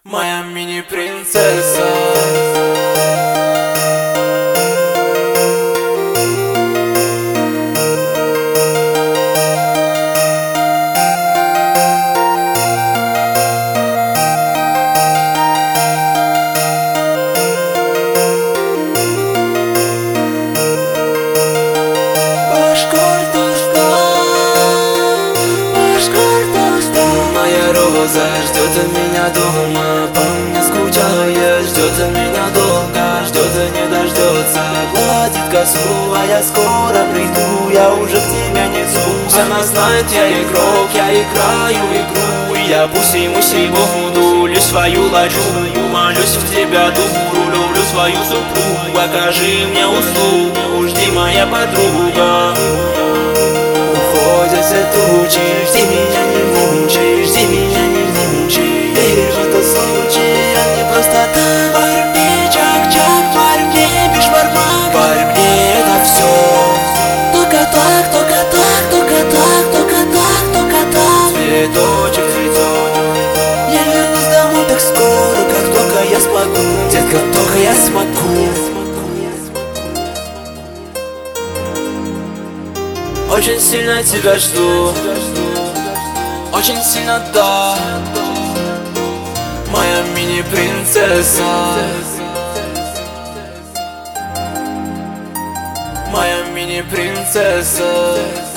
Моя мини-принцесса. Моя роза ждет меня дома, по мне скучает, ждет меня долго, ждет не дождется, гладит косу, а я скоро приду, я уже к тебе несусь. Она знает, я игрок, я играю игру, и я пуси-муси буду, лишь свою лачу, молюсь в тебя, дуру, люблю свою супругу, окажи мне услугу, жди, моя подруга. Уходят все тучи, жди меня, не мучай, жди меня, не мучай. Веришь, это случай, а не просто так. Пар мне чак-чак, пар мне бешбармак, пар мне это все. Только так, только так, только так, только так, только так. Цветочек, цветочек, я вернусь домой так скоро, как только я смогу, детка, только я смогу. Очень сильно тебя жду, очень сильно, да. Моя мини-принцесса, моя мини-принцесса.